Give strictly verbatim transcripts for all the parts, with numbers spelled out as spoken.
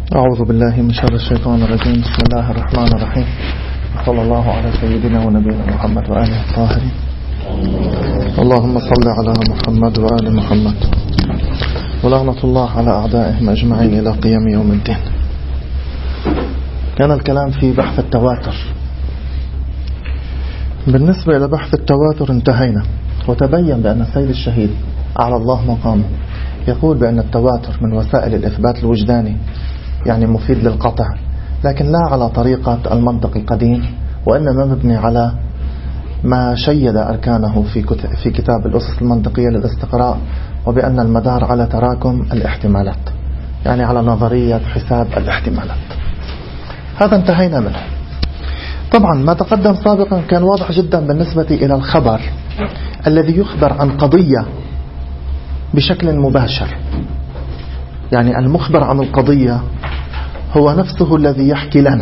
أعوذ بالله من شر الشيطان الرجيم. بسم الله الرحمن الرحيم. صلى الله على سيدنا ونبينا محمد وآله الطاهرين. اللهم صل على محمد وآل محمد ولعنة الله على أعدائهم أجمعين إلى قيام يوم الدين. كان الكلام في بحث التواتر. بالنسبة إلى بحث التواتر انتهينا، وتبين بأن السيد الشهيد أعلى الله مقامه يقول بأن التواتر من وسائل الإثبات الوجداني، يعني مفيد للقطع، لكن لا على طريقة المنطق القديم، وإنما مبني على ما شيد أركانه في في كتاب الأسس المنطقية للاستقراء، وبأن المدار على تراكم الاحتمالات، يعني على نظرية حساب الاحتمالات. هذا انتهينا منه. طبعا ما تقدم سابقا كان واضح جدا بالنسبة إلى الخبر الذي يخبر عن قضية بشكل مباشر، يعني المخبر عن القضية هو نفسه الذي يحكي لنا.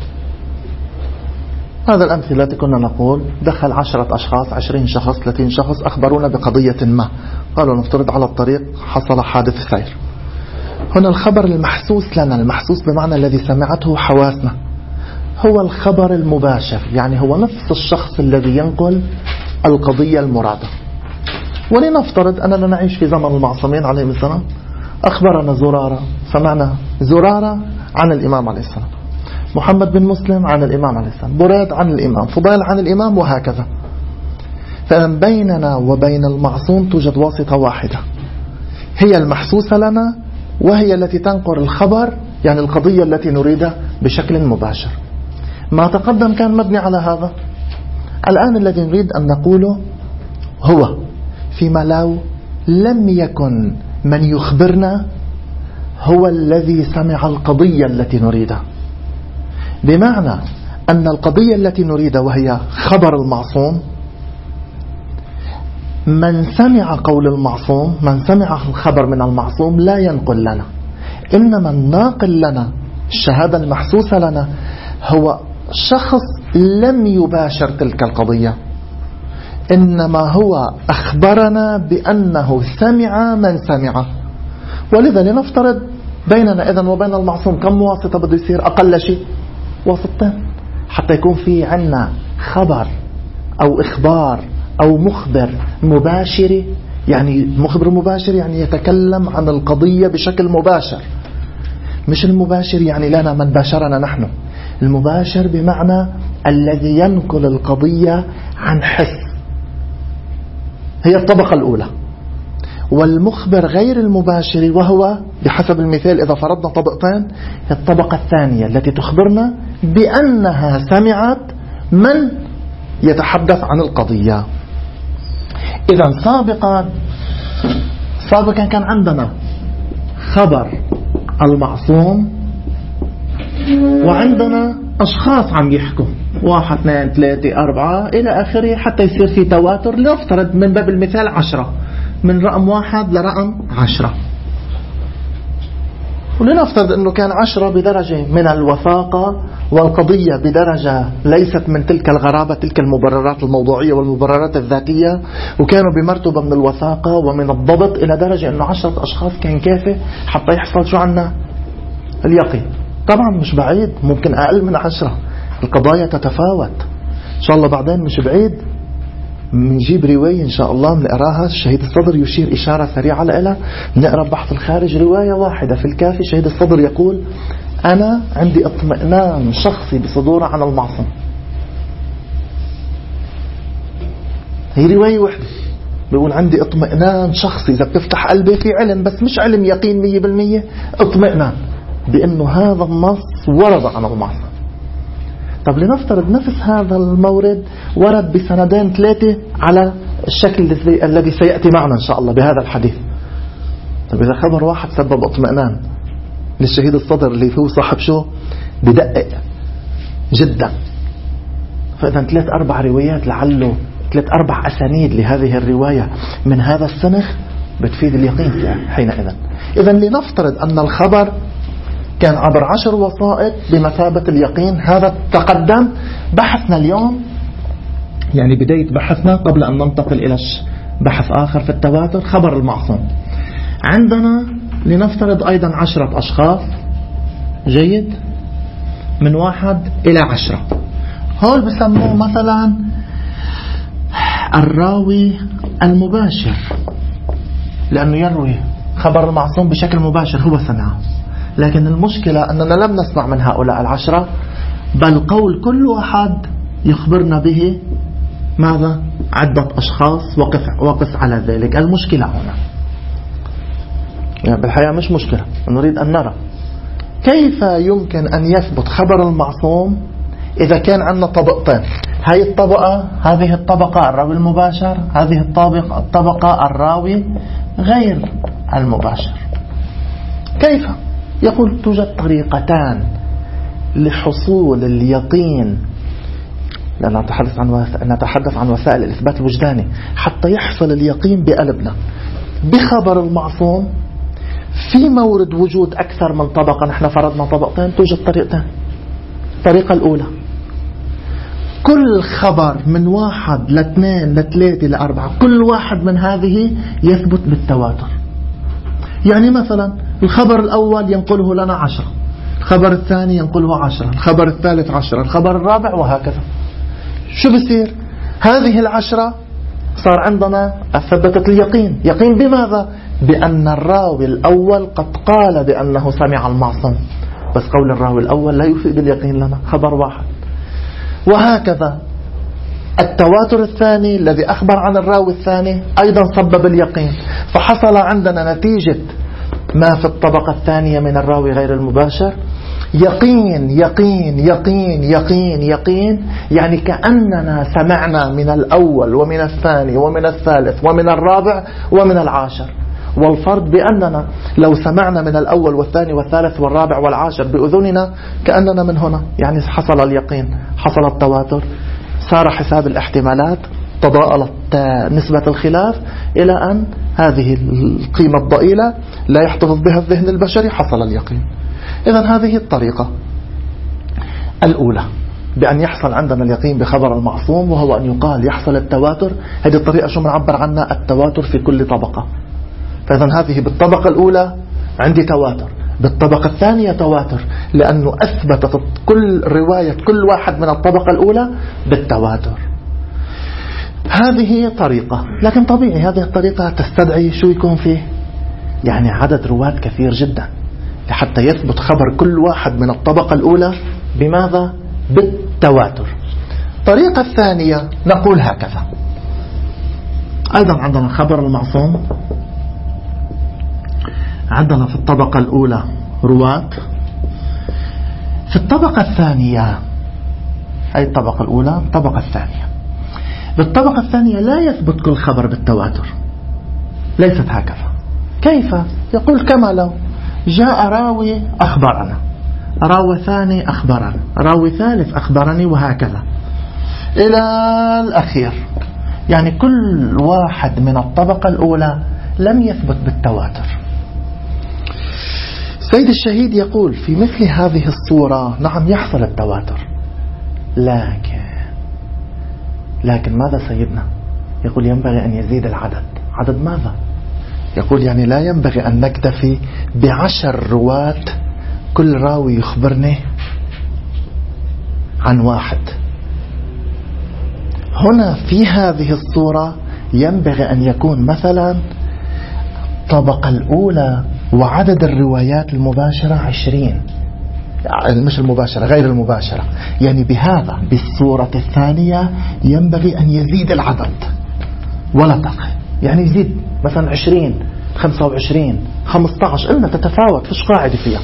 هذا الأمثلة التي كنا نقول دخل عشرة أشخاص، عشرين شخص، ثلاثين شخص، أخبرونا بقضية ما، قالوا نفترض على الطريق حصل حادث سير. هنا الخبر المحسوس لنا، المحسوس بمعنى الذي سمعته حواسنا، هو الخبر المباشر، يعني هو نفس الشخص الذي ينقل القضية المرادة. ولنفترض أننا نعيش في زمن المعصومين عليهم السلام، أخبرنا زرارة، سمعنا زرارة عن الإمام عليه السلام، محمد بن مسلم عن الإمام عليه السلام، بريد عن الإمام، فضيل عن الإمام، وهكذا. فإن بيننا وبين المعصوم توجد واسطة واحدة هي المحسوسة لنا، وهي التي تنقل الخبر، يعني القضية التي نريدها بشكل مباشر. ما تقدم كان مبني على هذا. الآن الذي نريد أن نقوله هو فيما لو لم يكن من يخبرنا هو الذي سمع القضية التي نريدها، بمعنى أن القضية التي نريدها وهي خبر المعصوم، من سمع قول المعصوم، من سمع الخبر من المعصوم لا ينقل لنا، إنما الناقل لنا، الشهادة المحسوسة لنا، هو شخص لم يباشر تلك القضية، إنما هو أخبرنا بأنه سمع من سمع. ولذا لنفترض بيننا إذن وبين المعصوم كم واسطة بده يصير؟ أقل شيء واسطتين، حتى يكون في عنا خبر أو إخبار أو مخبر مباشر. يعني مخبر مباشر يعني يتكلم عن القضية بشكل مباشر، مش المباشر يعني لنا من باشرنا نحن. المباشر بمعنى الذي ينقل القضية عن حس، هي الطبقة الأولى. والمخبر غير المباشر وهو بحسب المثال إذا فرضنا طبقتين، الطبقة الثانية التي تخبرنا بأنها سمعت من يتحدث عن القضية. إذا سابقا سابقا كان عندنا خبر المعصوم، وعندنا أشخاص عم يحكوا، واحد اثنين ثلاثة أربعة إلى آخره، حتى يصير في تواتر. لنفترض من باب المثال عشرة، من رقم واحد لرقم عشرة، ولنفترض أنه كان عشرة بدرجة من الوثاقة، والقضية بدرجة ليست من تلك الغرابة، تلك المبررات الموضوعية والمبررات الذاتية، وكانوا بمرتبة من الوثاقة ومن الضبط إلى درجة أنه عشرة أشخاص كان كافي حتى يحصل شو عنا اليقين. طبعا مش بعيد، ممكن أقل من عشرة، القضايا تتفاوت إن شاء الله. بعدين مش بعيد منجيب رواية إن شاء الله بنقراها، الشهيد الصدر يشير إشارة سريعة لها. نقرأ بحث الخارج رواية واحدة في الكافي، الشهيد الصدر يقول أنا عندي اطمئنان شخصي بصدوره عن المعصوم. هي رواية واحدة بيقول عندي اطمئنان شخصي، إذا بتفتح قلبي في علم، بس مش علم يقين مية بالمية، اطمئنان بأنه هذا النص ورد عن المعصوم. طب لنفترض نفس هذا المورد ورد بسندين ثلاثة على الشكل الذي سيأتي معنا إن شاء الله بهذا الحديث. طب إذا خبر واحد سبب اطمئنان للشهيد الصدر اللي هو صاحب شو بدقق جدا، فإذا ثلاث أربع روايات، لعله ثلاث أربع أسانيد لهذه الرواية من هذا السنخ بتفيد اليقين حينئذ. إذا لنفترض أن الخبر كان عبر عشر وسائط بمثابة اليقين. هذا تقدم بحثنا اليوم، يعني بداية بحثنا قبل أن ننتقل إلى بحث آخر في التواتر، خبر المعصوم. عندنا لنفترض أيضا عشرة أشخاص جيد، من واحد إلى عشرة. هول بسموه مثلا الراوي المباشر، لأنه يروي خبر المعصوم بشكل مباشر، هو سمعه. لكن المشكلة أننا لم نسمع من هؤلاء العشرة، بل قول كل واحد يخبرنا به ماذا؟ عدة أشخاص، وقف, وقف على ذلك. المشكلة هنا يعني بالحقيقة مش مشكلة، نريد أن نرى كيف يمكن أن يثبت خبر المعصوم إذا كان عندنا طبقتين. هذه الطبقة هذه الطبقة الراوي المباشر، هذه الطبقة الطبقة الراوي غير المباشر. كيف؟ يقول توجد طريقتان لحصول اليقين، لأن نتحدث عن وس... نتحدث عن وسائل الإثبات الوجداني، حتى يحصل اليقين بقلبنا بخبر المعصوم في مورد وجود أكثر من طبقة. نحن فرضنا طبقتين، توجد طريقتين. الطريقة الأولى، كل خبر من واحد لاثنين لثلاثة لأربعة، كل واحد من هذه يثبت بالتواتر. يعني مثلا الخبر الأول ينقله لنا عشرة، الخبر الثاني ينقله عشرة، الخبر الثالث عشرة، الخبر الرابع، وهكذا. شو بصير؟ هذه العشرة صار عندنا أثبتت اليقين. يقين بماذا؟ بأن الراوي الأول قد قال بأنه سمع المعصوم، بس قول الراوي الأول لا يفيد اليقين لنا، خبر واحد. وهكذا التواتر الثاني الذي أخبر عن الراوي الثاني أيضا سبب اليقين، فحصل عندنا نتيجة ما في الطبقة الثانية من الراوي غير المباشر يقين يقين يقين يقين يقين. يعني كأننا سمعنا من الأول ومن الثاني ومن الثالث ومن الرابع ومن العاشر. والفرق بأننا لو سمعنا من الأول والثاني والثالث والرابع والعاشر بأذننا كأننا من هنا، يعني حصل اليقين، حصل التواتر، صار حساب الاحتمالات، تضاءلت نسبة الخلاف إلى أن هذه القيمة الضئيلة لا يحتفظ بها الذهن البشري، حصل اليقين. إذن هذه الطريقة الأولى بأن يحصل عندنا اليقين بخبر المعصوم، وهو أن يقال يحصل التواتر. هذه الطريقة شو بنعبر عنها؟ التواتر في كل طبقة. فإذن هذه بالطبقة الأولى عندي تواتر، بالطبقة الثانية تواتر، لأنه أثبتت كل رواية كل واحد من الطبقة الأولى بالتواتر. هذه طريقة، لكن طبيعي هذه الطريقة تستدعي شو يكون فيه؟ يعني عدد رواة كثير جدا لحتى يثبت خبر كل واحد من الطبقة الأولى بماذا؟ بالتواتر. الطريقة الثانية نقول هكذا، أيضا عندنا خبر المعصوم، عندنا في الطبقة الأولى رواة، في الطبقة الثانية، أي الطبقة الأولى الطبقة الثانية، بالطبقة الثانية لا يثبت كل خبر بالتواتر، ليست هكذا. كيف؟ يقول كما لو جاء راوي أخبرنا، راوي ثاني أخبرنا، راوي ثالث أخبرني، وهكذا إلى الأخير. يعني كل واحد من الطبقة الأولى لم يثبت بالتواتر. سيد الشهيد يقول في مثل هذه الصورة نعم يحصل التواتر، لكن لكن ماذا سيدنا؟ يقول ينبغي أن يزيد العدد. عدد ماذا؟ يقول يعني لا ينبغي أن نكتفي بعشر رواة كل راوي يخبرني عن واحد. هنا في هذه الصورة ينبغي أن يكون مثلا الطبقة الأولى وعدد الروايات المباشرة عشرين، يعني مش المباشرة غير المباشرة. يعني بهذا بالصورة الثانية ينبغي أن يزيد العدد ولا تقل، يعني يزيد مثلا عشرين، خمسة وعشرين، خمسة عشر، إنها تتفاوت، فيش قاعدة فيها.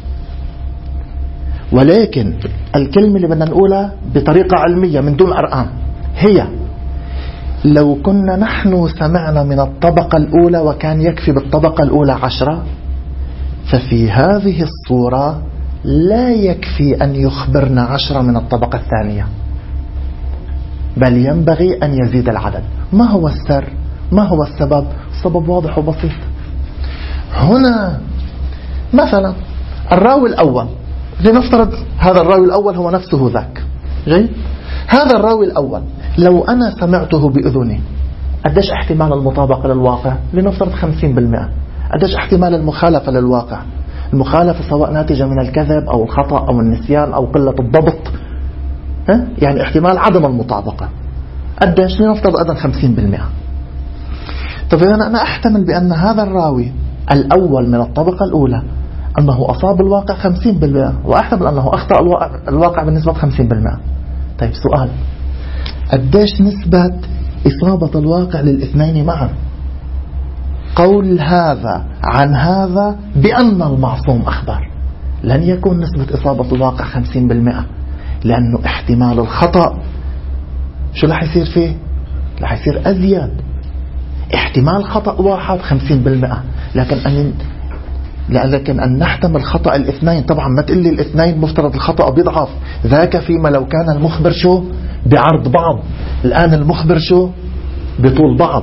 ولكن الكلمة اللي بدنا نقولها بطريقة علمية من دون أرقام هي لو كنا نحن سمعنا من الطبقة الأولى وكان يكفي بالطبقة الأولى عشرة، ففي هذه الصورة لا يكفي أن يخبرنا عشرة من الطبقة الثانية، بل ينبغي أن يزيد العدد. ما هو السر؟ ما هو السبب؟ السبب واضح وبسيط. هنا مثلا الراوي الأول، لنفترض هذا الراوي الأول هو نفسه ذاك، جيد؟ هذا الراوي الأول لو أنا سمعته بأذني قديش احتمال المطابقة للواقع؟ لنفترض خمسين بالمئة. قديش احتمال المخالفة للواقع؟ المخالفة سواء ناتجة من الكذب أو الخطأ أو النسيان أو قلة الضبط، ها؟ يعني احتمال عدم المطابقة قديش؟ لنفترض أيضا خمسين بالمئة. طب أنا أنا أحتمل بأن هذا الراوي الأول من الطبقة الأولى أنه أصاب الواقع خمسين بالمئة، وأحتمل أنه أخطأ الواقع بنسبة خمسين بالمئة. طيب سؤال، قديش نسبة إصابة الواقع للاثنين معا؟ قول هذا عن هذا بأن المعصوم أخبر، لن يكون نسبة إصابة الواقع خمسين بالمئة، لأنه احتمال الخطأ شو رح يصير فيه؟ رح يصير أزيد. احتمال خطأ واحد خمسين بالمئة، لكن أن لكن أن نحتمل خطأ الاثنين، طبعا ما تقول لي الاثنين مفترض الخطأ بيضعف، ذاك فيما لو كان المخبر شو بعرض بعض، الآن المخبر شو بطول بعض،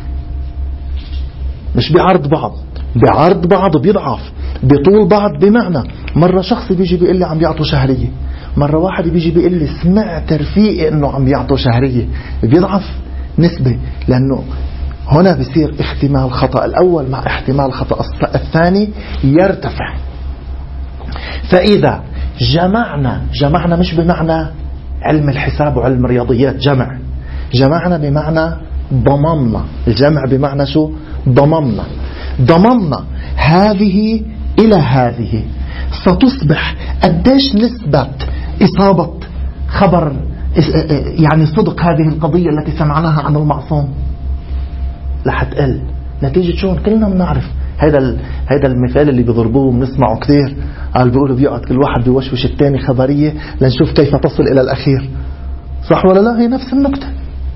مش بعرض بعض، بعرض بعض بيضعف، بطول بعض بمعنى مرة شخص بيجي بيقول لي عم يعطوا شهرية، مرة واحد بيجي بيقول لي سمعت رفيقي انه عم يعطوا شهرية، بيضعف نسبة، لأنه هنا بيصير احتمال خطأ الأول مع احتمال خطأ الثاني يرتفع. فإذا جمعنا جمعنا مش بمعنى علم الحساب وعلم الرياضيات، جمع جمعنا بمعنى ضممنا، الجمع بمعنى شو؟ ضممنا ضممنا هذه إلى هذه، ستصبح قديش نسبة إصابة خبر يعني صدق هذه القضية التي سمعناها عن المعصوم؟ رح تقل. نتيجة شو؟ كلنا بنعرف هذا هذا المثال اللي بيضربوه بنسمعه كثير، قال بيقولوا بيقعد كل واحد بيوشوش الثاني خبرية لنشوف كيف تصل إلى الأخير، صح ولا لا؟ هي نفس النكتة.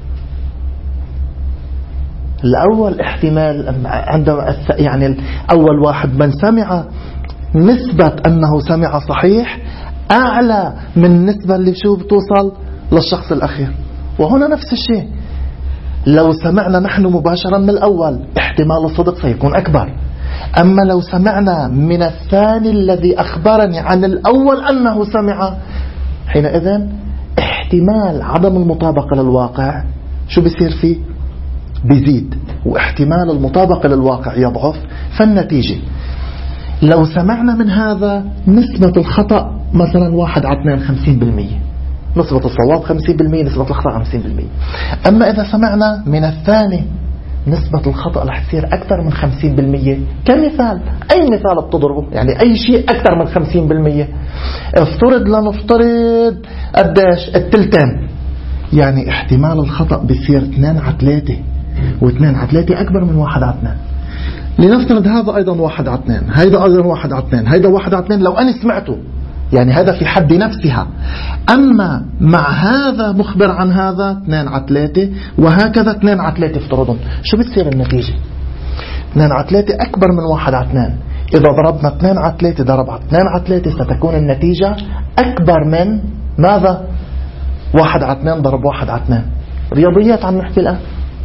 الأول احتمال عندما يعني أول واحد من سمع نسبة أنه سمع صحيح أعلى من النسبة اللي شو بتوصل للشخص الأخير. وهنا نفس الشيء، لو سمعنا نحن مباشرة من الأول احتمال الصدق سيكون أكبر، أما لو سمعنا من الثاني الذي أخبرني عن الأول أنه سمع، حينئذ احتمال عدم المطابقة للواقع شو بيصير فيه؟ بيزيد، واحتمال المطابقة للواقع يضعف. فالنتيجة لو سمعنا من هذا نسبة الخطأ مثلا واحد على اثنين خمسين بالمية، نسبة الصواب خمسين بالمية، نسبة الخطأ خمسين بالمية. أما إذا سمعنا من الثاني نسبة الخطأ رح تصير أكثر من خمسين بالمية. كمثال، أي مثال بتضربه يعني أي شيء أكثر من خمسين بالمية، افترض لنفترض قديش التلتين، يعني احتمال الخطأ بيصير اثنين على ثلاثة، واثنين على ثلاثة أكبر من واحد على اثنين. لنفترض هذا أيضا واحد على اثنين، هيدا أيضا واحد على اثنين، هيدا واحد على اثنين لو أنا سمعته، يعني هذا في حد نفسها. أما مع هذا مخبر عن هذا اثنين على ثلاثة، وهكذا اثنين على ثلاثة افترضون، شو بتصير النتيجة؟ اثنين على ثلاثة أكبر من واحد على اثنين. إذا ضربنا اثنين على ثلاثة ضرب على اثنين على ثلاثة ستكون النتيجة أكبر من ماذا؟ واحد على اثنين ضرب واحد على اثنين. رياضيات عم نحكي الآن.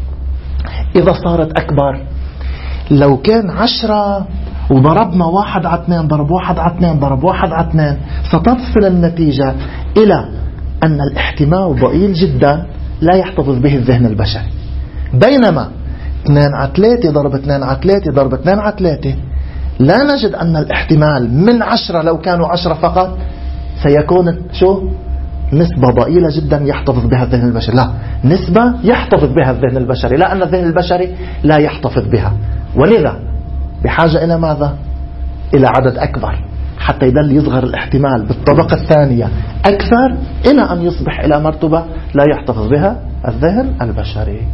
إذا صارت أكبر، لو كان عشرة وضربنا واحد على اثنين ضرب واحد على اثنين ضرب واحد على اثنين، ستصل النتيجة إلى أن الاحتمال ضئيل جدا لا يحتفظ به الذهن البشري. بينما اثنين على ثلاثة ضرب اثنين على ثلاثة ضرب اثنين على ثلاثة لا نجد أن الاحتمال من عشرة لو كانوا عشرة فقط سيكون شو؟ نسبة ضئيلة جدا يحتفظ بها الذهن البشري. لا، نسبة يحتفظ بها الذهن البشري، لا أن الذهن البشري لا يحتفظ بها. ولذا بحاجة إلى ماذا؟ إلى عدد أكبر حتى يدل يصغر الاحتمال بالطبقة الثانية أكثر إلى أن يصبح إلى مرتبة لا يحتفظ بها الذهن البشري.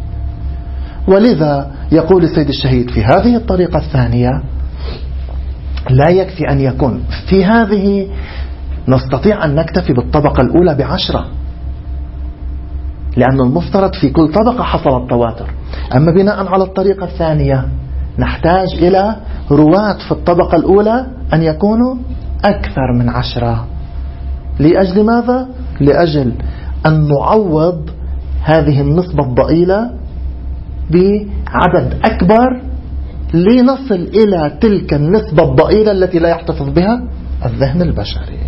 ولذا يقول السيد الشهيد في هذه الطريقة الثانية لا يكفي أن يكون في هذه نستطيع أن نكتفي بالطبقة الأولى بعشرة، لأن المفترض في كل طبقة حصل التواتر. أما بناء على الطريقة الثانية نحتاج إلى رواة في الطبقة الأولى أن يكونوا أكثر من عشرة. لأجل ماذا؟ لأجل أن نعوض هذه النسبة الضئيلة بعدد أكبر لنصل إلى تلك النسبة الضئيلة التي لا يحتفظ بها الذهن البشري.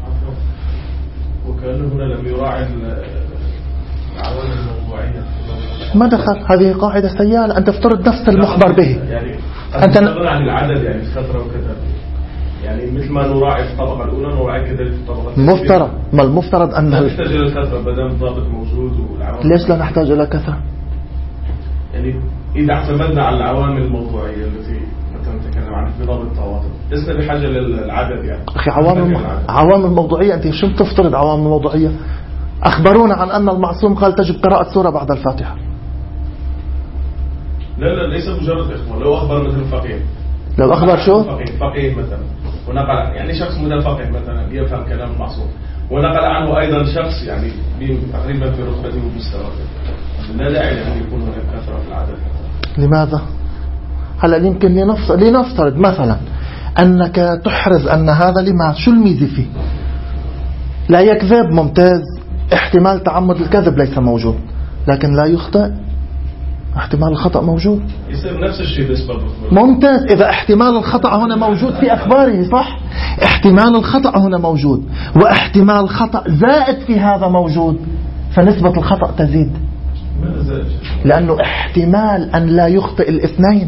وكأنه هنا لم يراعي العوامل الموضوعية. ما دخل، هذه قاعدة سيئة. أن تفترض نفس المخبر به يعني أنت عن العدد يعني فترة وكذا، يعني مثل ما نراعي في الطبقة الأولى نراعي كذلك في الطبقة الثانية. مفترض، ما المفترض أن لا نحتاج إلى الكثرة بدل الضابط موجود والعوامل. ليش لا نحتاج إلى كثرة؟ يعني إذا اعتمدنا على العوامل الموضوعية التي مثلا نتكلم عنها في ضابط التواتر لسنا بحاجة للعدد يعني. أخي عوامل عوامل موضوعية، أنت شو بتفترض عوامل موضوعية؟ أخبرونا عن أن المعصوم قال تجب قراءة سورة بعد الفاتحة. لا لا ليس مجرد إخبار، لو أخبر مثل فقيه، لو أخبر شو؟ فقيه فقيه مثلا ونقل يعني شخص متفقه مثلا يفهم كلام المعصوم ونقل عنه أيضا شخص يعني تقريبا في رتبته ومستواه، لا داعي أن يكون هناك كثرة في العدد. لماذا؟ هلا يمكن لنفترض لنفترض مثلا أنك تحرز أن هذا لما شو الميزة فيه؟ لا يكذب، ممتاز، احتمال تعمد الكذب ليس موجود، لكن لا يخطئ، احتمال الخطأ موجود. يصير نفس الشيء بالنسبة ممتاز. إذا احتمال الخطأ هنا موجود في أخباره صح، احتمال الخطأ هنا موجود واحتمال خطأ زائد في هذا موجود، فنسبة الخطأ تزيد، لأنه احتمال أن لا يخطئ الاثنين،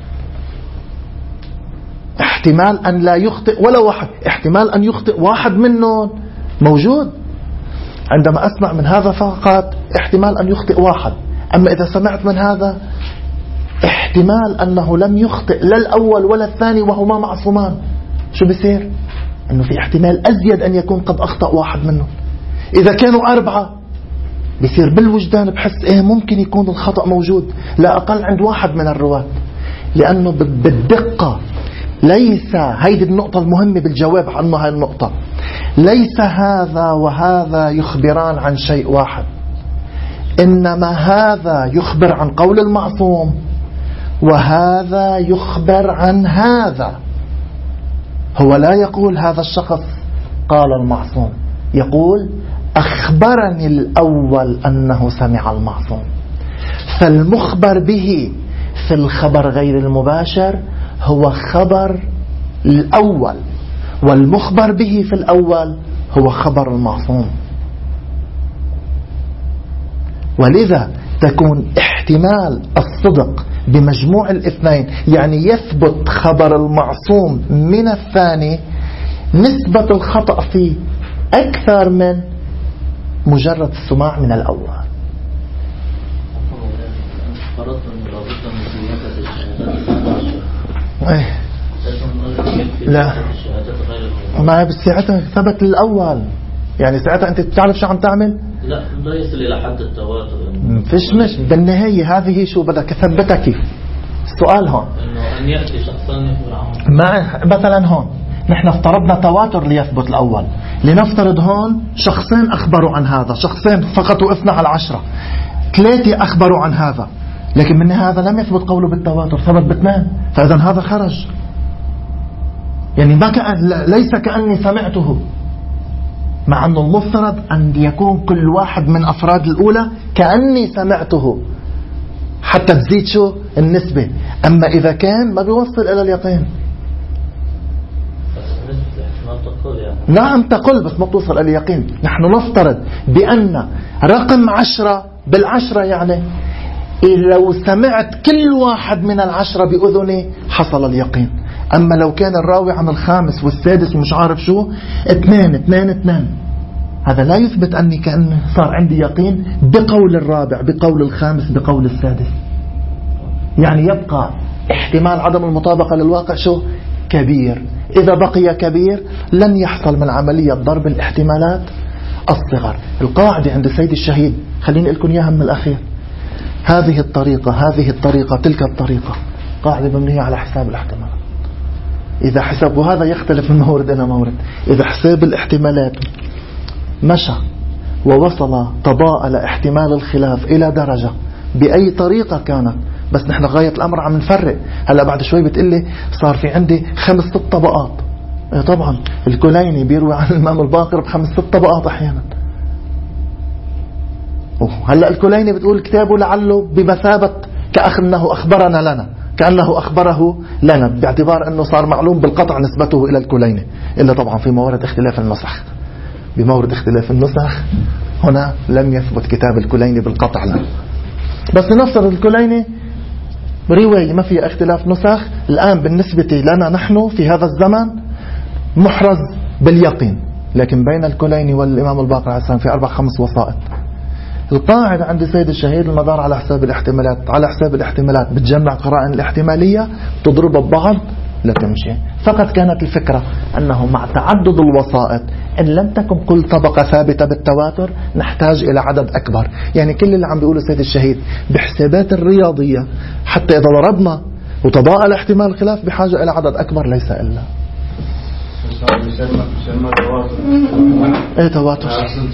احتمال أن لا يخطئ ولا واحد، احتمال أن يخطئ واحد منهم موجود. عندما أسمع من هذا فقط احتمال أن يخطئ واحد، أما إذا سمعت من هذا احتمال أنه لم يخطئ لا الأول ولا الثاني وهما معصومان، شو بيصير؟ أنه في احتمال أزيد أن يكون قد أخطأ واحد منهم. إذا كانوا أربعة بيصير بالوجدان بحس إيه ممكن يكون الخطأ موجود لا أقل عند واحد من الرواة، لأنه بالدقة ليس هيدي النقطة المهمة بالجواب عن هاي النقطة، ليس هذا وهذا يخبران عن شيء واحد، إنما هذا يخبر عن قول المعصوم وهذا يخبر عن هذا. هو لا يقول هذا الشخص قال المعصوم، يقول أخبرني الأول أنه سمع المعصوم، فالمخبر به في الخبر غير المباشر هو خبر الأول، والمخبر به في الأول هو خبر المعصوم. ولذا تكون احتمال الصدق بمجموع الاثنين، يعني يثبت خبر المعصوم من الثاني، نسبة الخطأ فيه أكثر من مجرد السماع من الأول. لا ما بساعتها ثبت الأول، يعني ساعتها أنت بتعرف شو عم تعمل؟ لا لا يصل إلى حد التواتر. فيش مش بالنهاية هذه شو بدك ثبتها كيف؟ السؤال هون إنه أن يأتي شخصان يخبر عنه. مع مثلا هون نحن افترضنا تواتر ليثبت الأول، لنفترض هون شخصين أخبروا عن هذا، شخصين فقط وقفنا على عشرة، ثلاثة أخبروا عن هذا، لكن من هذا لم يثبت قوله بالتواتر، ثبت باثنين، فإذا هذا خرج، يعني ما كأن ليس كأني سمعته، مع أنه المفترض أن يكون كل واحد من أفراد الأولى كأني سمعته حتى تزيد شو النسبة. أما إذا كان ما بيوصل إلى اليقين. نعم تقل بس ما بتوصل إلى اليقين. نحن نفترض بأن رقم عشرة بالعشرة، يعني لو سمعت كل واحد من العشرة بأذني حصل اليقين. أما لو كان الراوي عن الخامس والسادس ومش عارف شو اثنين اثنين اثنين، هذا لا يثبت أني كأن صار عندي يقين بقول الرابع بقول الخامس بقول السادس. يعني يبقى احتمال عدم المطابقة للواقع شو كبير. إذا بقي كبير لن يحصل من عملية ضرب الاحتمالات الصغر. القاعدة عند السيد الشهيد خليني لكم إياها من الأخير، هذه الطريقة هذه الطريقة تلك الطريقة، قاعدة مبنية على حساب الاحتمالات. إذا حساب، وهذا يختلف من مورد إلى مورد، إذا حساب الاحتمالات مشى ووصل تضاءل احتمال الخلاف إلى درجة بأي طريقة كانت، بس نحن غاية الأمر عم نفرق. هلأ بعد شوي بتقلي صار في عندي خمس ست طبقات. إيه طبعا الكليني بيروي عن الإمام الباقر بخمس ست طبقات أحيانا. هلأ الكليني بتقول كتابه لعله بمثابة كأنه أخبرنا لنا، كأنه أخبره لنا، باعتبار أنه صار معلوم بالقطع نسبته إلى الكليني، إلا طبعا في موارد اختلاف النسخ. بمورد اختلاف النسخ هنا لم يثبت كتاب الكليني بالقطع لنا، بس نفترض الكليني رواية ما فيها اختلاف نسخ الآن بالنسبة لنا نحن في هذا الزمن محرز باليقين. لكن بين الكليني والإمام الباقر عليه السلام في أربع خمس وسائط. القاعدة عند سيد الشهيد المدار على حساب الاحتمالات، على حساب الاحتمالات بتجمع قرائن الاحتمالية تضربها ببعض لا تمشي. فقط كانت الفكرة أنه مع تعدد الوسائط إن لم تكن كل طبقة ثابتة بالتواتر نحتاج إلى عدد أكبر. يعني كل اللي عم بيقوله سيد الشهيد بحسابات الرياضية حتى إذا ضربنا وتضاءل احتمال الخلاف بحاجة إلى عدد أكبر ليس إلا ايه تواتر.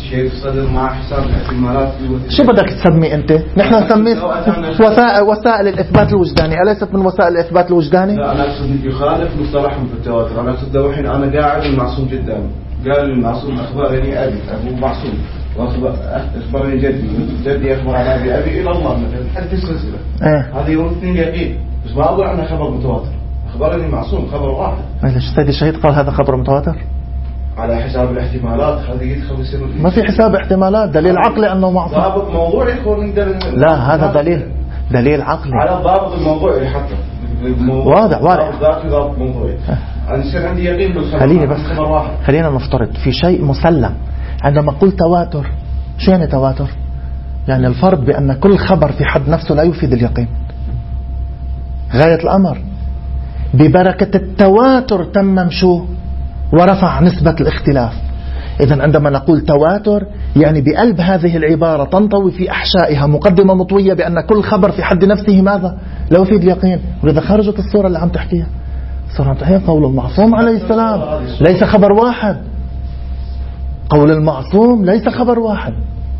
شو بدك تسمي انت؟ نحن نسميه وسائل وسائل الاثبات الوجداني، اليست من وسائل الاثبات الوجداني؟ لا انا اقصد يخالف مصطلحهم في التواتر. انا اقصد لو الحين انا قاعد المعصوم جدا قال المعصوم اخبرني ابي ابو معصوم واخبرني جدي جدي اخبر عن ابي ابي الى الله مثلا حتى السلسله ايه هذه يوم اثنين يقين، بس ما اقول عنها خبر متواتر. أخبرني معصوم خبر واحد. ليش سيد الشهيد قال هذا خبر متواتر؟ على حساب الاحتمالات. هذا يدخل يصير ما في حساب احتمالات، دليل عقلي أنه معصوم. ضابط موضوعي يكون لا هذا دليل دليل عقلي على الضابط الموضوعي حتى واضح واضح. ضابط ضابط موضوعي. أنا يصير عندي يقين بالخبر. خليني بس خلينا نفترض في شيء مسلم. عندما قلت تواتر شو يعني تواتر؟ يعني الفرض بأن كل خبر في حد نفسه لا يفيد اليقين. غاية الأمر ببركة التواتر تمم شو ورفع نسبة الاختلاف. إذن عندما نقول تواتر يعني بقلب هذه العبارة تنطوي في أحشائها مقدمة مطوية بأن كل خبر في حد نفسه ماذا لا يفيد اليقين. ولذا خرجت الصورة اللي عم تحكيها. الصورة عم تحكيها قول المعصوم عليه السلام ليس خبر واحد. قول المعصوم ليس خبر واحد.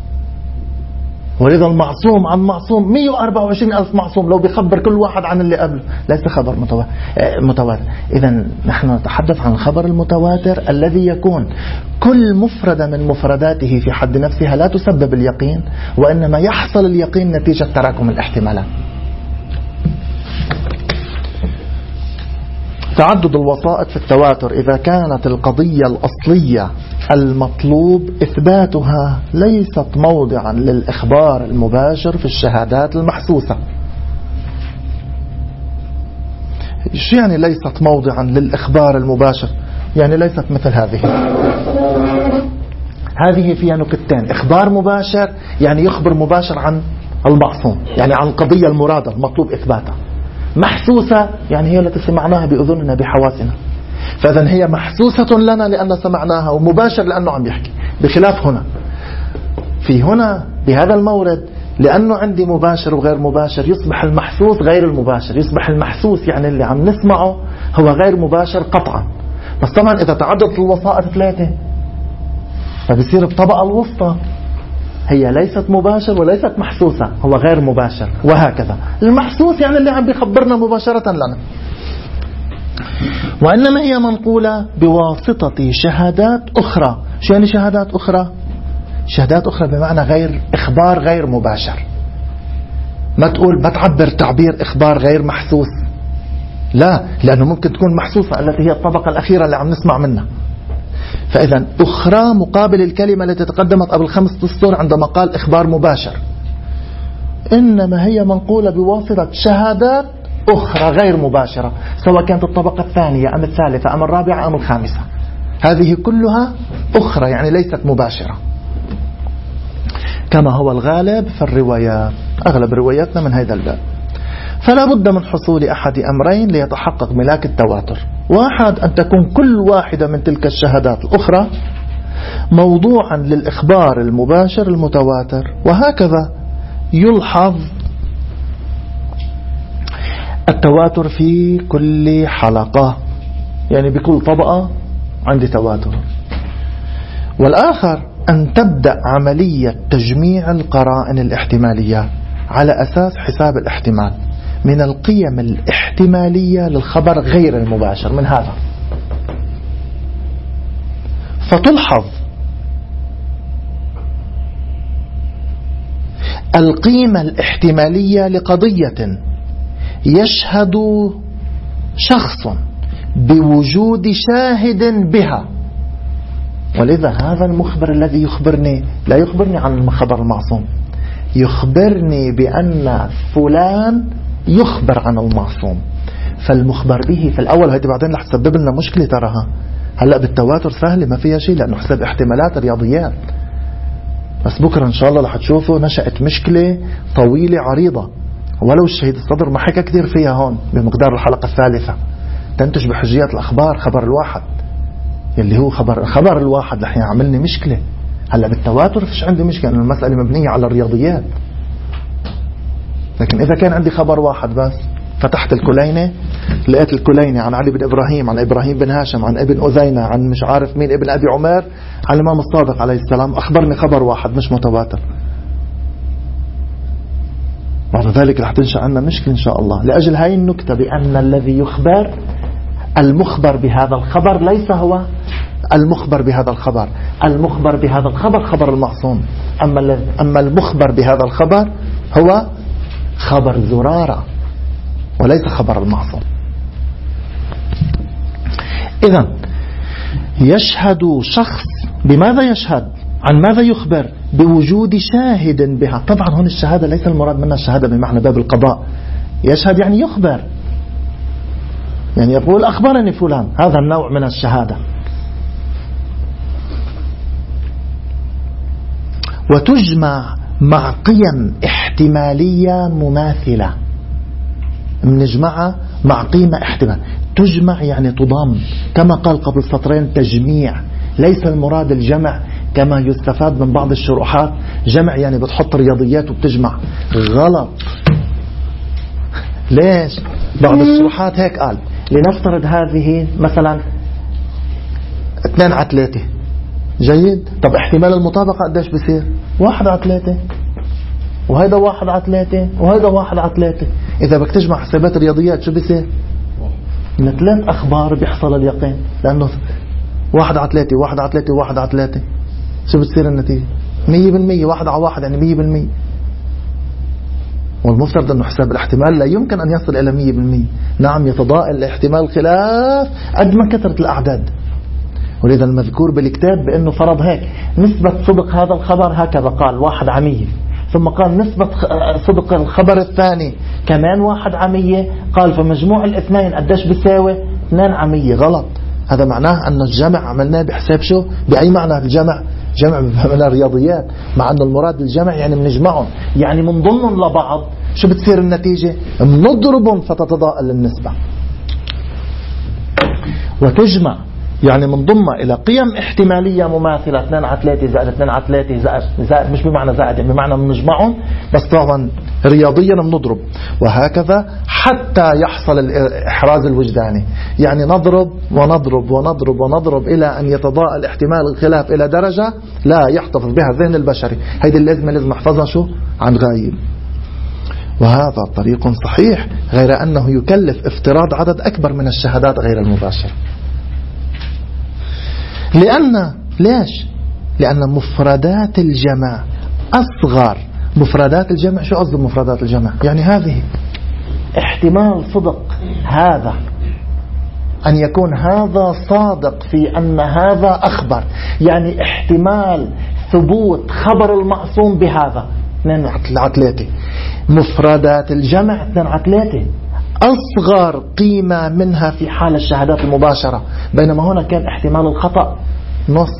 ولذا المعصوم عن معصوم مئة وأربعة وعشرين ألف معصوم لو بيخبر كل واحد عن اللي قبله ليس خبر متواتر. إذن نحن نتحدث عن الخبر المتواتر الذي يكون كل مفردة من مفرداته في حد نفسها لا تسبب اليقين وإنما يحصل اليقين نتيجة تراكم الاحتمالات. تعدد الوسائط في التواتر إذا كانت القضية الأصلية المطلوب إثباتها ليست موضعا للإخبار المباشر في الشهادات المحسوسة. شو يعني ليست موضعا للإخبار المباشر؟ يعني ليست مثل هذه. هذه فيها نكتين. إخبار مباشر يعني يخبر مباشر عن المعصوم يعني عن القضية المرادة المطلوب إثباتها. محسوسة يعني هي التي سمعناها بأذننا بحواسنا. فإذن هي محسوسة لنا لأن سمعناها ومباشر لأنه عم يحكي. بخلاف هنا في هنا بهذا المورد لأنه عندي مباشر وغير مباشر يصبح المحسوس غير المباشر. يصبح المحسوس يعني اللي عم نسمعه هو غير مباشر قطعا. بس طبعا إذا تعددت الوسائط ثلاثة فبصير الطبقة الوسطى هي ليست مباشر وليست محسوسة هو غير مباشر وهكذا. المحسوس يعني اللي عم بيخبرنا مباشرة لنا. وإنما هي منقولة بواسطة شهادات أخرى. شو يعني شهادات أخرى؟ شهادات أخرى بمعنى غير إخبار غير مباشر. ما تقول ما تعبر تعبير إخبار غير محسوس لا لأنه ممكن تكون محسوسة التي هي الطبقة الأخيرة اللي عم نسمع منها. فإذا أخرى مقابل الكلمة التي تقدمت قبل خمس أسطر عندما قال إخبار مباشر. إنما هي منقولة بواسطة شهادات أخرى غير مباشرة سواء كانت الطبقة الثانية أم الثالثة أم الرابعة أم الخامسة. هذه كلها أخرى يعني ليست مباشرة كما هو الغالب في الروايات. أغلب رواياتنا من هذا الباب. فلا بد من حصول أحد أمرين ليتحقق ملاك التواتر. واحد أن تكون كل واحدة من تلك الشهادات الأخرى موضوعا للإخبار المباشر المتواتر. وهكذا يلحظ التواتر في كل حلقة يعني بكل طبقة عندي تواتر. والآخر أن تبدأ عملية تجميع القرائن الاحتمالية على أساس حساب الاحتمال من القيم الاحتمالية للخبر غير المباشر من هذا. فتلحظ القيمة الاحتمالية لقضية يشهد شخص بوجود شاهد بها. ولذا هذا المخبر الذي يخبرني لا يخبرني عن الخبر المعصوم يخبرني بأن فلان يخبر عن المعصوم. فالمخبر به في الأول هذه بعدين رح تسبب لنا مشكلة تراها هلأ بالتواتر سهلة ما فيها شيء، لأنه حساب احتمالات رياضيات. بس بكرة إن شاء الله رح تشوفوا نشأت مشكلة طويلة عريضة، ولو الشهيد الصدر ما حكى كثير فيها هون بمقدار الحلقة الثالثة. تنتج بحجيات الأخبار خبر الواحد يلي هو خبر خبر الواحد رح يعملني مشكلة. هلا بالتواتر فيش عندي مشكلة، لأن المسألة مبنية على الرياضيات. لكن إذا كان عندي خبر واحد بس، فتحت الكلينة لقيت الكلينة عن علي بن إبراهيم، عن إبراهيم بن هاشم، عن ابن أذينة، عن مش عارف مين ابن أبي عمر، عن الإمام الصادق عليه السلام، أخبرني خبر واحد مش متواتر. بعد ذلك رح تنشأ عنا مشكلة إن شاء الله. لأجل هاي النكتة بأن الذي يخبر المخبر بهذا الخبر ليس هو المخبر بهذا الخبر. المخبر بهذا الخبر خبر المعصوم، أما أما المخبر بهذا الخبر هو خبر زرارة وليس خبر المعصوم. إذن يشهد شخص بماذا يشهد؟ عن ماذا يخبر؟ بوجود شاهد بها. طبعا هون الشهادة ليس المراد منها الشهادة بمعنى باب القضاء. يشهد يعني يخبر، يعني يقول أخبرني فلان، هذا النوع من الشهادة. وتجمع مع قيم احتمالية مماثلة. بنجمعها مع قيمة احتمال. تجمع يعني تضم، كما قال قبل سطرين تجميع. ليس المراد الجمع كما يستفاد من بعض الشروحات، جمع يعني بتحط رياضيات وبتجمع. غلط. ليش؟ بعض الشروحات هيك قال، لنفترض هذه مثلا اثنين على ثلاثة. جيد. طب احتمال المطابقة قديش بصير؟ واحد على ثلاثة، وهذا واحد على ثلاثة، وهذا واحد على ثلاثة. إذا بدك تجمع حسابات رياضيات شو بصير؟ من ثلاث أخبار بيحصل اليقين، لأنه واحد على ثلاثة واحد على ثلاثة واحد على ثلاثة، شو بتصير النتيجة؟ مية بالمية. واحد على واحد يعني مية بالمية. والمفترض أنه حساب الاحتمال لا يمكن أن يصل إلى مية بالمية. نعم يتضاءل الاحتمال خلاف قد ما كثرة الأعداد. ولذا المذكور بالكتاب بأنه فرض هيك نسبة صدق هذا الخبر هكذا، قال واحد عمية، ثم قال نسبة صدق الخبر الثاني كمان واحد عمية، قال فمجموع الاثنين قديش بيساوي؟ اثنين عمية. غلط. هذا معناه أن الجمع عملناه بحساب شو؟ بأي معنى الجمع؟ جمع من الرياضيات، مع أن المراد الجمع يعني بنجمعهم، يعني من ضمنهم لبعض. شو بتصير النتيجة؟ بنضربهم فتتضاءل النسبة. وتجمع يعني منضمة إلى قيم احتمالية مماثلة. اثنين على ثلاثة زائد اثنين على ثلاثة زائد, زائد مش بمعنى زائد، يعني بمعنى بنجمعهم، بس طبعا رياضيا بنضرب. وهكذا حتى يحصل الإحراز الوجداني، يعني نضرب ونضرب ونضرب ونضرب إلى أن يتضاءل احتمال الخلاف إلى درجة لا يحتفظ بها الذهن البشري. هذه اللازمة لازم نحفظها شو؟ عن غايب. وهذا طريق صحيح، غير أنه يكلف افتراض عدد أكبر من الشهادات غير المباشرة. لأن ليش؟ لأن مفردات الجمع أصغر. مفردات الجمع شو قصد مفردات الجمع؟ يعني هذه احتمال صدق هذا أن يكون هذا صادق في أن هذا أخبر، يعني احتمال ثبوت خبر المعصوم بهذا اثنين على ثلاثة. مفردات الجمع اثنين على ثلاثة أصغر قيمة منها في حال الشهادات المباشرة، بينما هنا كان احتمال الخطأ نص.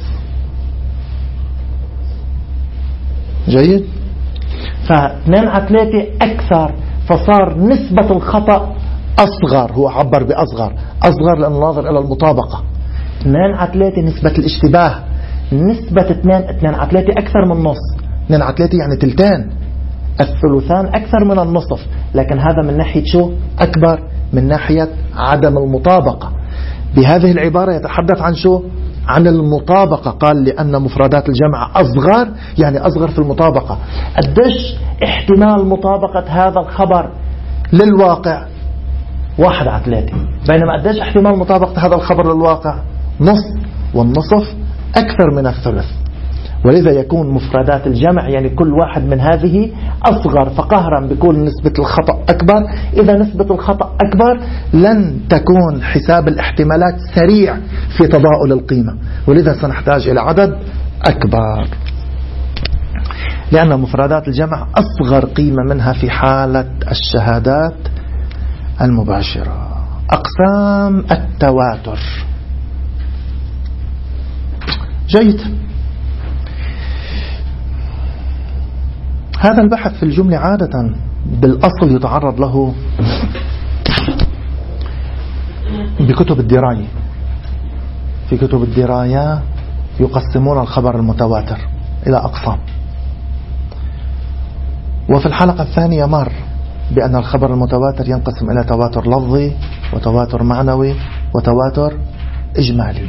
جيد. فاثنين على ثلاثة أكثر، فصار نسبة الخطأ أصغر. هو عبر بأصغر، أصغر لأنه ناظر إلى المطابقة. اثنين على ثلاثة نسبة الاشتباه، نسبة اثنين اثنين على ثلاثة أكثر من نص. اثنين على ثلاثة يعني تلتان، الثلثان أكثر من النصف. لكن هذا من ناحية شو؟ أكبر من ناحية عدم المطابقة. بهذه العبارة يتحدث عن شو؟ عن المطابقة. قال لأن مفردات الجمع أصغر، يعني أصغر في المطابقة. قديش احتمال مطابقة هذا الخبر للواقع؟ واحد على ثلاثة. بينما قديش احتمال مطابقة هذا الخبر للواقع؟ نص، والنصف أكثر من الثلث. ولذا يكون مفردات الجمع يعني كل واحد من هذه أصغر، فقهرا بيكون نسبة الخطأ أكبر. إذا نسبة الخطأ أكبر لن تكون حساب الاحتمالات سريع في تضاؤل القيمة، ولذا سنحتاج إلى عدد أكبر، لأن مفردات الجمع أصغر قيمة منها في حالة الشهادات المباشرة. أقسام التواتر. جيد. هذا البحث في الجملة عادة بالأصل يتعرض له بكتب الدراية. في كتب الدراية يقسمون الخبر المتواتر إلى أقسام، وفي الحلقة الثانية مر بأن الخبر المتواتر ينقسم إلى تواتر لفظي وتواتر معنوي وتواتر إجمالي.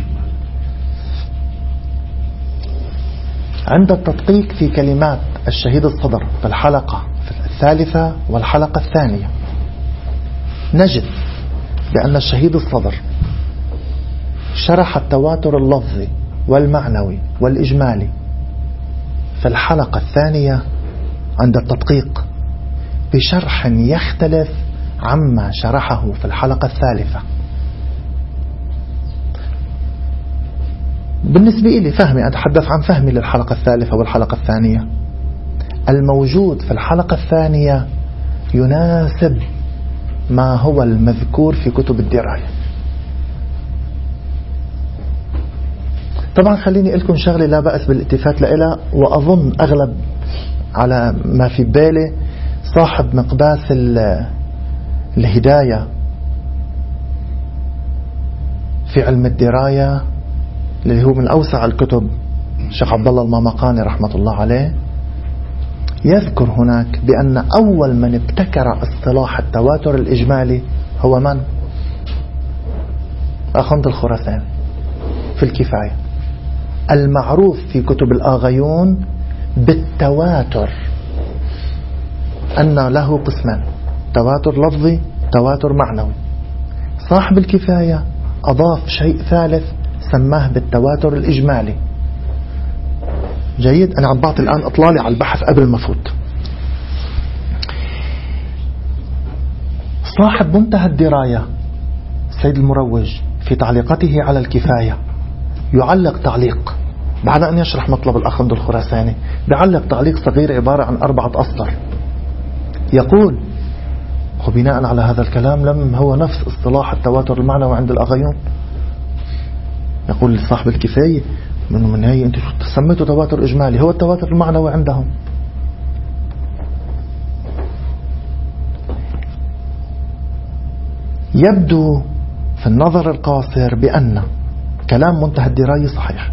عند التدقيق في كلمات الشهيد الصدر في الحلقة الثالثة والحلقة الثانية نجد بأن الشهيد الصدر شرح التواتر اللفظي والمعنوي والإجمالي في الحلقة الثانية عند التدقيق بشرح يختلف عما شرحه في الحلقة الثالثة. بالنسبة لي فهمي، أتحدث عن فهمي للحلقة الثالثة والحلقة الثانية، الموجود في الحلقة الثانية يناسب ما هو المذكور في كتب الدراية. طبعا خليني لكم شغلة لا بأس بالالتفات لها، وأظن أغلب على ما في بالي صاحب مقباس الهداية في علم الدراية اللي هو من أوسع الكتب، الشيخ عبد الله المامقاني رحمة الله عليه، يذكر هناك بأن أول من ابتكر اصطلاح التواتر الإجمالي هو من؟ أخوند الخراساني في الكفاية، المعروف في كتب الآغيون بالتواتر أن له قسمان، تواتر لفظي تواتر معنوي. صاحب الكفاية أضاف شيء ثالث سماه بالتواتر الإجمالي. جيد. أنا عم بعطي الآن أطلالي على البحث قبل ما فوت. صاحب منتهى الدراية السيد المروج في تعليقته على الكفاية يعلق تعليق بعد أن يشرح مطلب الأخوند الخراساني، بيعلق تعليق صغير عبارة عن أربعة أسطر، يقول وبناء على هذا الكلام لم هو نفس اصطلاح التواتر المعنوي عند الأغيون. يقول صاحب الكفاية من من هي أنت سميته تواتر إجمالي، هو التواتر المعنوي عندهم. يبدو في النظر القاصر بأن كلام منتهى الدراية صحيح،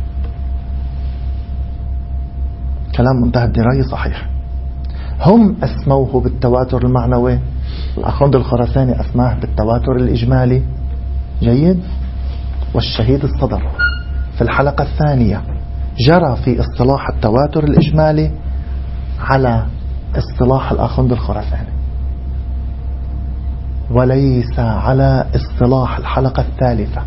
كلام منتهى الدراية صحيح. هم أسموه بالتواتر المعنوي، الأخوند الخراساني أسماه بالتواتر الإجمالي. جيد. والشهيد الصدر في الحلقة الثانية جرى في اصطلاح التواتر الإجمالي على اصطلاح الأخوند الخراساني وليس على اصطلاح الحلقة الثالثة.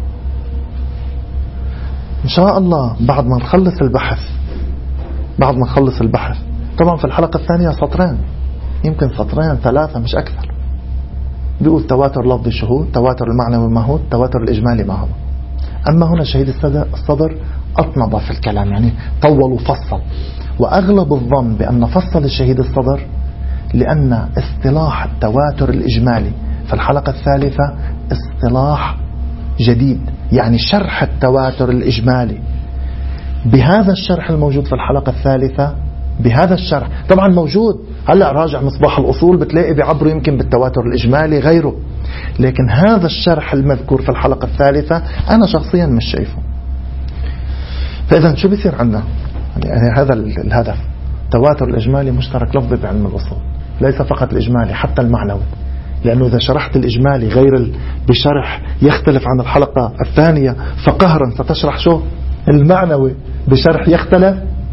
إن شاء الله بعد ما نخلص البحث بعد ما نخلص البحث طبعا في الحلقة الثانية سطرين، يمكن سطرين ثلاثة مش أكثر، بيقول تواتر لفظي شهود، تواتر المعنوي ما هو، تواتر الإجمالي ما هو. أما هنا شهيد الصدر أطنب في الكلام، يعني طول وفصل، وأغلب الظن بأن فصل الشهيد الصدر لأن اصطلاح التواتر الإجمالي في الحلقة الثالثة اصطلاح جديد، يعني شرح التواتر الإجمالي بهذا الشرح الموجود في الحلقة الثالثة، بهذا الشرح طبعا موجود هلأ راجع مصباح الأصول بتلاقي بعبره يمكن بالتواتر الإجمالي غيره، لكن هذا الشرح المذكور في الحلقة الثالثة أنا شخصيا مش شايفه. فإذا شو بيصير عندنا؟ يعني هذا الهدف، تواتر الإجمالي مشترك لفظي بعلم الأصول، ليس فقط الإجمالي حتى المعنوي، لأنه إذا شرحت الإجمالي غير بشرح يختلف عن الحلقة الثانية فقهرا ستشرح شو المعنوي بشرح يختلف،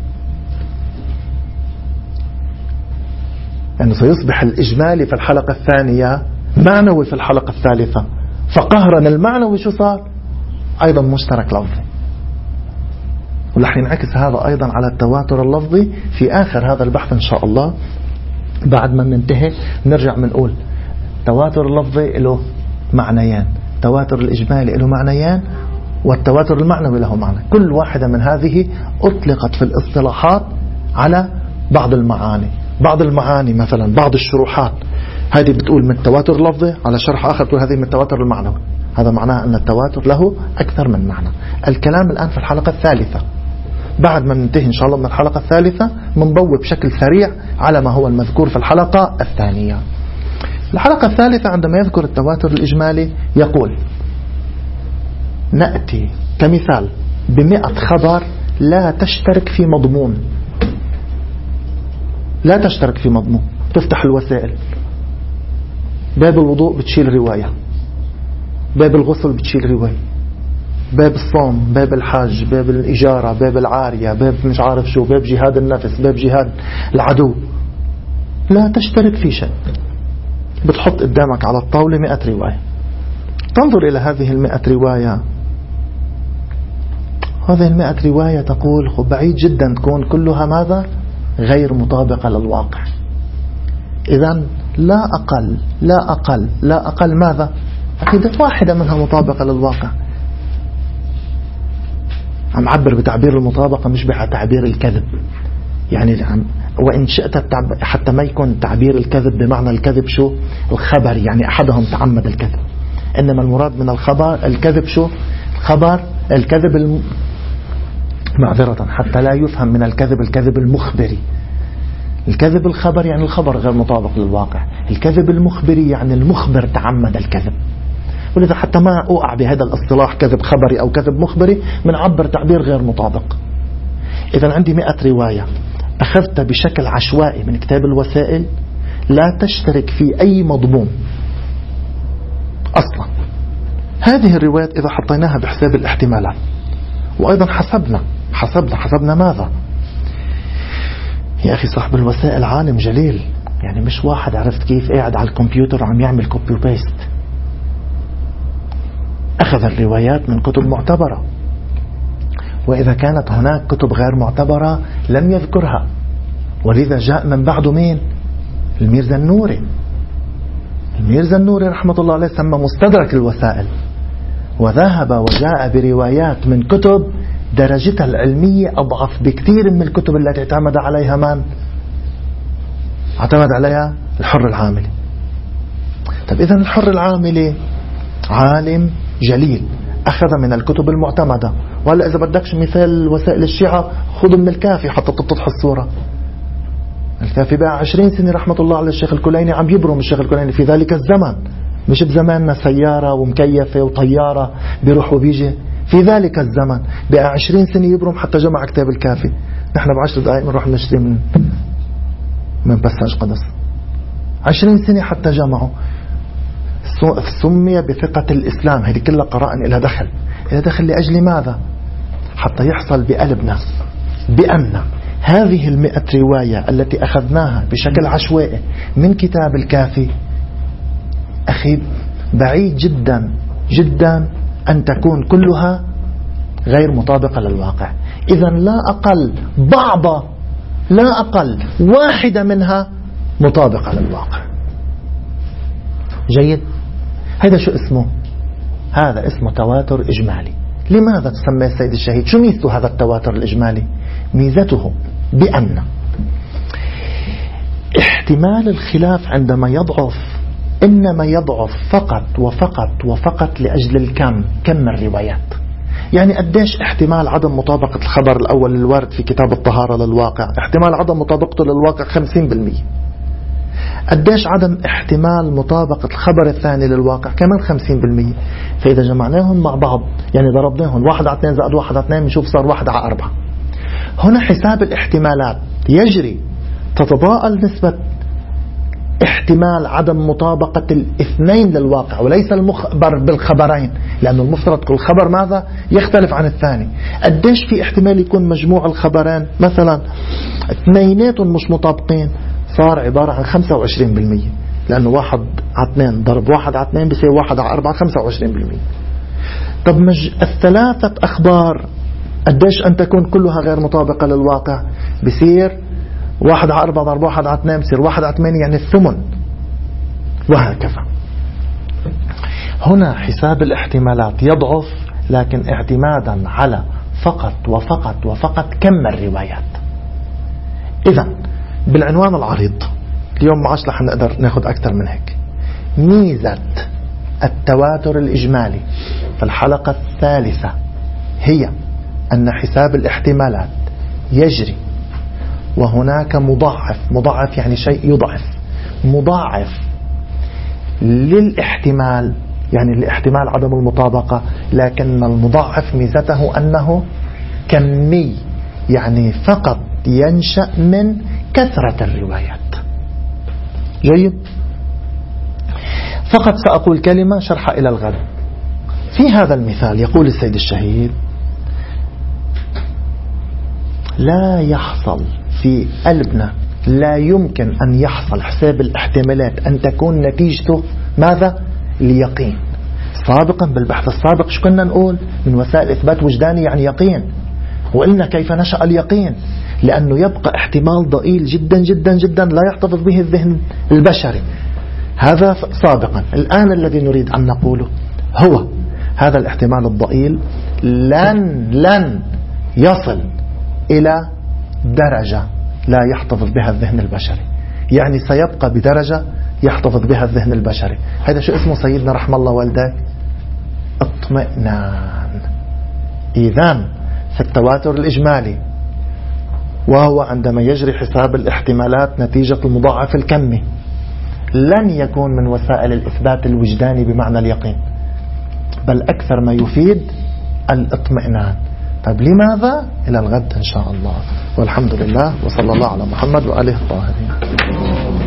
يعني سيصبح الإجمالي في الحلقة الثانية معنوي في الحلقة الثالثة، فقهرا المعنوي شو صار أيضا مشترك لفظي. ورح ينعكس هذا أيضا على التواتر اللفظي في آخر هذا البحث إن شاء الله. بعد ما ننتهي نرجع منقول التواتر اللفظي له معنيان، التواتر الإجمالي له معنيان، والتواتر المعنوي له معنى. كل واحدة من هذه أطلقت في الاصطلاحات على بعض المعاني. بعض المعاني مثلا بعض الشروحات هذه بتقول من التواتر اللفظي، على شرح آخر تقول هذه من التواتر المعنوي. هذا معناه أن التواتر له أكثر من معنى. الكلام الآن في الحلقة الثالثة بعد ما ننتهي إن شاء الله من الحلقة الثالثة منضوي بشكل سريع على ما هو المذكور في الحلقة الثانية. الحلقة الثالثة عندما يذكر التواتر الإجمالي يقول: نأتي كمثال بمئة خبر لا تشترك في مضمون، لا تشترك في مضمون. تفتح الوسائل، باب الوضوء بتشيل رواية، باب الغسل بتشيل رواية، باب الصوم، باب الحج، باب الإجارة، باب العارية، باب مش عارف شو، باب جهاد النفس، باب جهاد العدو، لا تشترك في شيء. بتحط قدامك على الطاولة مئة رواية، تنظر إلى هذه المئة رواية، هذه المئة رواية تقول بعيد جدا تكون كلها ماذا؟ غير مطابقة للواقع. إذن لا أقل لا أقل لا أقل ماذا؟ أكيد واحدة منها مطابقة للواقع. عم عبر بتعبير المطابقة مش بتعبير الكذب، يعني وإن شئت حتى ما يكون تعبير الكذب بمعنى الكذب شو؟ الخبر، يعني أحدهم تعمد الكذب، إنما المراد من الخبر الكذب شو؟ الخبر الكذب الم... معذرة حتى لا يفهم من الكذب الكذب المخبري. الكذب الخبر يعني الخبر غير مطابق للواقع، الكذب المخبري يعني المخبر تعمد الكذب. ولذا حتى ما أوقع بهذا الاصطلاح كذب خبري أو كذب مخبري من عبر تعبير غير مطابق. إذا عندي مئة رواية أخذت بشكل عشوائي من كتاب الوسائل لا تشترك في أي مضمون أصلا. هذه الروايات إذا حطيناها بحساب الاحتمالات وأيضا حسبنا حسبنا حسبنا ماذا؟ يا أخي صاحب الوسائل عالم جليل، يعني مش واحد عرفت كيف قاعد على الكمبيوتر عم يعمل كوبي وبيست. أخذ الروايات من كتب معتبرة، وإذا كانت هناك كتب غير معتبرة لم يذكرها، ولذا جاء من بعده مين؟ الميرزا النوري. الميرزا النوري رحمة الله عليه سمى مستدرك الوسائل، وذهب وجاء بروايات من كتب درجتها العلمية أضعف بكثير من الكتب التي اعتمد عليها من؟ اعتمد عليها الحر العاملي. طب إذن الحر العاملي عالم جليل أخذ من الكتب المعتمدة. وهلا إذا بدكش مثال وسائل الشيعة خذوا من الكافي حتى تتضح الصورة. الكافي بقى عشرين سنة رحمة الله على الشيخ الكليني عم يبرم الشيخ الكليني في ذلك الزمن، مش بزماننا سيارة ومكيفة وطيارة بيروح وبيجي. في ذلك الزمن بقى عشرين سنة يبرم حتى جمع كتاب الكافي. نحن بعشر دقائق بنروح نشتري من من بساج قدس. عشرين سنة حتى جمعوا. سمي بثقة الإسلام. هذه كلها قرائن إلى دخل إلى دخل لأجل ماذا؟ حتى يحصل بقلبنا بأن هذه المئة رواية التي أخذناها بشكل عشوائي من كتاب الكافي أخي بعيد جدا جدا أن تكون كلها غير مطابقة للواقع. إذن لا أقل بعض لا أقل واحدة منها مطابقة للواقع. جيد؟ هذا شو اسمه؟ هذا اسمه تواتر إجمالي. لماذا تسمى السيد الشهيد؟ شو ميزته هذا التواتر الإجمالي؟ ميزته بأن احتمال الخلاف عندما يضعف إنما يضعف فقط وفقط وفقط لأجل الكم كم الروايات. يعني قديش احتمال عدم مطابقة الخبر الأول الوارد في كتاب الطهارة للواقع؟ احتمال عدم مطابقته للواقع خمسين بالمئة. قديش عدم احتمال مطابقة الخبر الثاني للواقع؟ كمان خمسين بالمئة. فإذا جمعناهم مع بعض يعني ضربناهم واحد على اثنين زائد واحد على اثنين بنشوف صار واحد على أربعة. هنا حساب الاحتمالات يجري، تتضاءل نسبة احتمال عدم مطابقة الاثنين للواقع وليس المخبر بالخبرين، لأنه المفترض كل خبر ماذا يختلف عن الثاني. قديش في احتمال يكون مجموع الخبرين مثلا اثنيناتهم مش مطابقين؟ صار عبارة عن خمسة وعشرين بالمئة، لأنه واحد على اثنين ضرب واحد على اثنين بيصير واحد على أربعة، خمسة وعشرين بالمئة. طب مج... الثلاثة أخبار قديش أن تكون كلها غير مطابقة للواقع؟ بيصير واحد على أربعة ضرب واحد على اثنين بصير واحد على ثمانية، يعني الثمن، وهكذا. هنا حساب الاحتمالات يضعف، لكن اعتمادا على فقط وفقط وفقط كم الروايات. إذن بالعنوان العريض اليوم معاش رح نقدر ناخد أكثر من هيك. ميزة التواتر الإجمالي في الحلقة الثالثة هي أن حساب الاحتمالات يجري، وهناك مضاعف. مضاعف يعني شيء يضعف، مضاعف للاحتمال، يعني الاحتمال عدم المطابقة، لكن المضاعف ميزته أنه كمي، يعني فقط ينشأ من كثرة الروايات. جيد. فقط سأقول كلمة شرح إلى الغد. في هذا المثال يقول السيد الشهيد: لا يحصل في قلبنا، لا يمكن أن يحصل حساب الاحتمالات أن تكون نتيجته ماذا؟ اليقين. سابقا بالبحث السابق شو كنا نقول؟ من وسائل إثبات وجداني يعني يقين، وقلنا كيف نشأ اليقين؟ لأنه يبقى احتمال ضئيل جدا جدا جدا لا يحتفظ به الذهن البشري. هذا سابقا. الآن الذي نريد أن نقوله هو هذا الاحتمال الضئيل لن لن يصل إلى درجة لا يحتفظ بها الذهن البشري، يعني سيبقى بدرجة يحتفظ بها الذهن البشري. هذا شو اسمه سيدنا رحم الله والديك؟ اطمئنان. إذن في التواتر الإجمالي، وهو عندما يجري حساب الاحتمالات نتيجة المضاعف الكمي، لن يكون من وسائل الإثبات الوجداني بمعنى اليقين، بل أكثر ما يفيد الاطمئنان. طيب لماذا؟ إلى الغد إن شاء الله، والحمد لله، وصلى الله على محمد وآله الطاهرين.